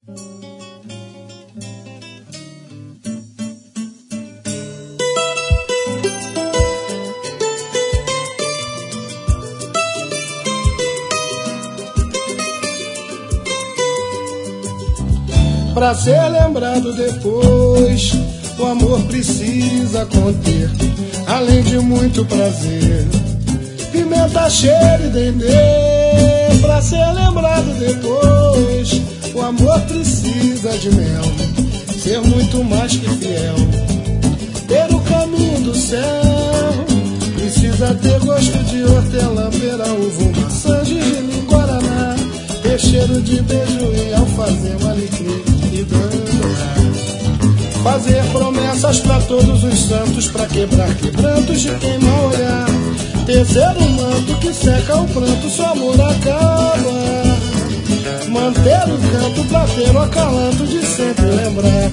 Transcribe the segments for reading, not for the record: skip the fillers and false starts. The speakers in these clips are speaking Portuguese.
Pra ser lembrado depois, o amor precisa conter, além de muito prazer, pimenta, cheiro e dendê. Pra ser lembrado depois, o amor precisa de mel, ser muito mais que fiel, ter o caminho do céu. Precisa ter gosto de hortelã, pera, uva, maçã, gergelim, guaraná, ter cheiro de beijo e alfazema, alecrim e dana. Fazer promessas pra todos os santos, pra quebrar quebrantos de quem mal olhar, tecer um manto que seca o pranto, seu amor acaba. Manter o canto pra ter o acalanto de sempre lembrar.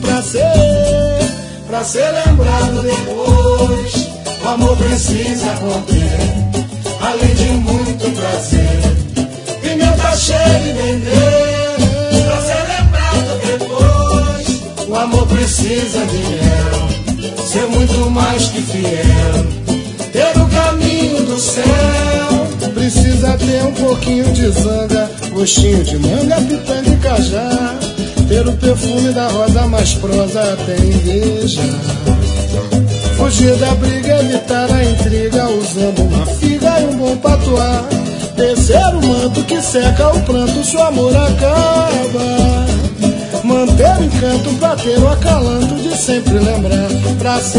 Pra ser lembrado depois, o amor precisa conter, além de muito prazer, pimenta, cheiro e dendê. Pra ser lembrado depois, o amor precisa de mel, ser muito mais que fiel, ter o caminho do céu. Precisa ter um pouquinho de zanga, gostinho de manga, pitanga e cajá, ter o perfume da rosa mais prosa até inveja. Fugir da briga, evitar a intriga, usando uma figa e um bom patuá, tecer o manto que seca o pranto, seu amor acaba. Manter o encanto pra ter o acalanto de sempre lembrar. Pra ser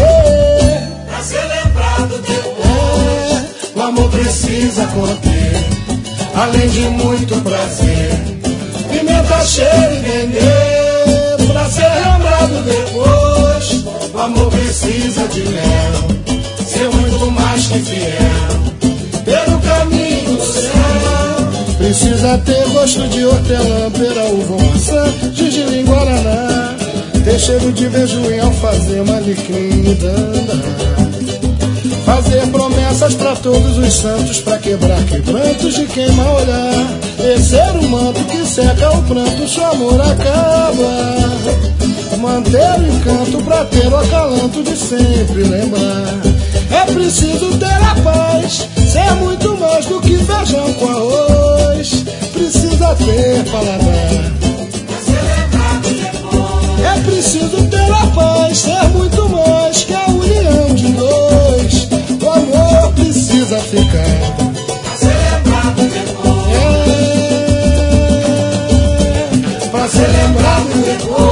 lembrado depois, o amor precisa conter, além de muito prazer, pimenta, cheiro e dendê. Pra ser lembrado depois, o amor precisa de mel, ser muito mais que fiel, ter o caminho do céu. Precisa ter gosto de hortelã, pera, uva, maçã, gergelim, guaraná, ter cheiro de beijo em alfazema, alecrim e dana. Fazer promessas pra todos os santos, pra quebrar quebrantos de quem mal olhar, tecer o manto que seca o pranto, seu amor acaba. Manter o encanto pra ter o acalanto de sempre lembrar. É preciso ter a paz, ser muito mais do que feijão com arroz. Precisa ter paladar, é preciso ter a paz, ser muito mais que a união de dois. O amor precisa ficar, pra ser lembrado depois.